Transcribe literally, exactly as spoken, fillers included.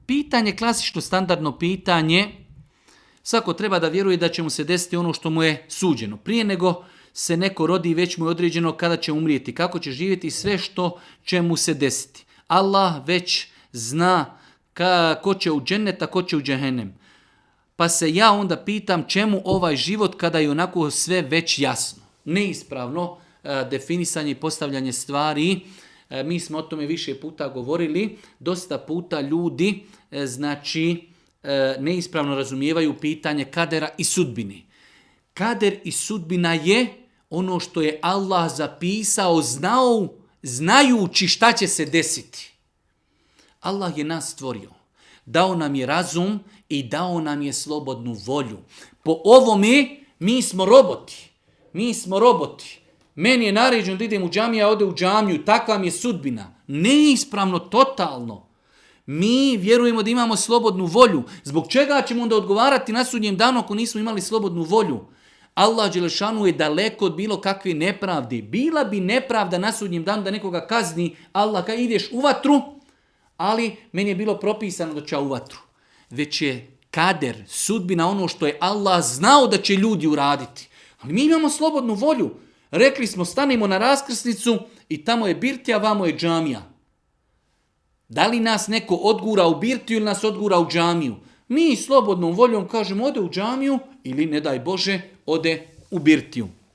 Pitanje, klasično standardno pitanje, svako treba da vjeruje da će mu se desiti ono što mu je suđeno. Prije nego se neko rodi, već mu je određeno kada će umrijeti, kako će živjeti, sve što će mu se desiti. Allah već zna ka, ko će u džennet, a ko će u džehennem. Pa se ja onda pitam čemu ovaj život kada je onako sve već jasno. Neispravno e, definisanje i postavljanje stvari. E, mi smo o tome više puta govorili. Dosta puta ljudi e, znači e, neispravno razumijevaju pitanje kadera i sudbine. Kader i sudbina je ono što je Allah zapisao, znao, znajući šta će se desiti. Allah je nas stvorio. Dao nam je razum i dao nam je slobodnu volju. Po ovome mi smo roboti. Mi smo roboti. Meni je naređeno da idem u džamiju, ja ode u džamiju. Takva mi je sudbina. Neispravno, totalno. Mi vjerujemo da imamo slobodnu volju. Zbog čega ćemo onda odgovarati na sudnjem danu ako nismo imali slobodnu volju? Allah dželešanu je daleko od bilo kakve nepravde. Bila bi nepravda na sudnjem danu da nekoga kazni. Allah kada ideš u vatru, ali meni je bilo propisano da ću ja u vatru. Već je kader, sudbina, ono što je Allah znao da će ljudi uraditi. Ali mi imamo slobodnu volju. Rekli smo, stanemo na raskrsnicu i tamo je birtija, vamo je džamija. Da li nas neko odgura u birtiju ili nas odgura u džamiju? Mi slobodnom voljom kažemo ode u džamiju ili, ne daj Bože, ode u birtiju.